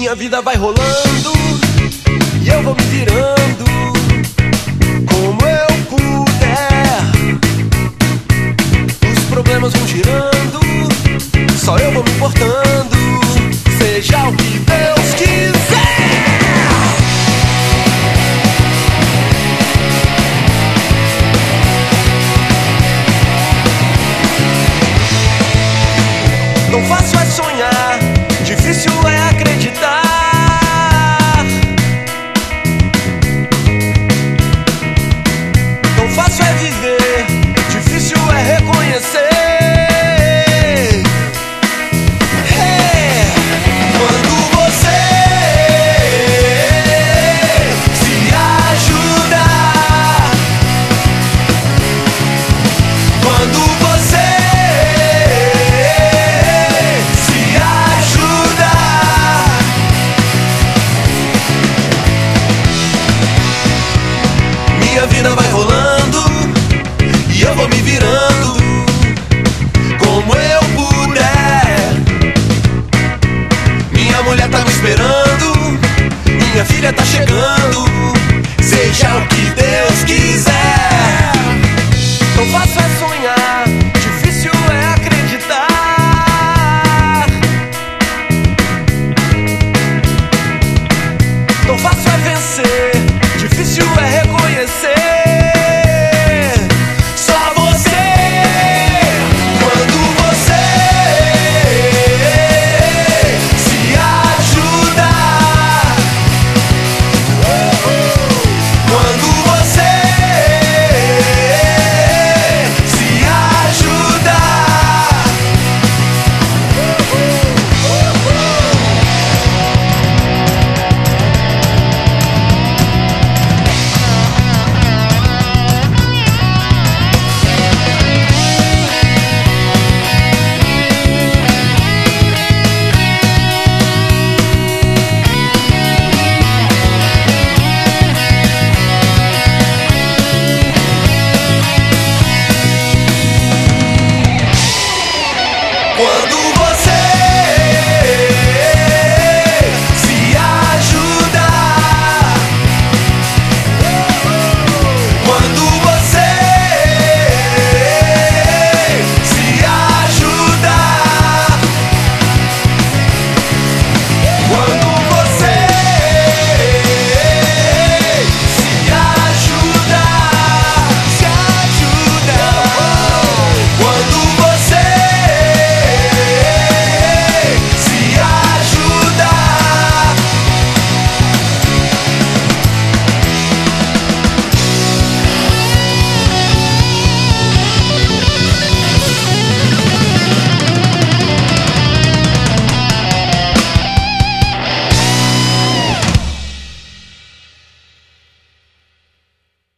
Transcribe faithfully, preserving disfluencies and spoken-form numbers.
Minha vida vai rolando e eu vou me virando como eu puder. Os problemas vão girando, só eu vou me importando, seja o que Deus quiser. Tão fácil é sonhar, difícil é acreditar. Tão fácil é viver, difícil é reconhecer. É, quando você se ajudar, quando você minha vida vai rolando e eu vou me virando como eu puder. Minha mulher tá me esperando, minha filha tá chegando, seja o que Deus quiser.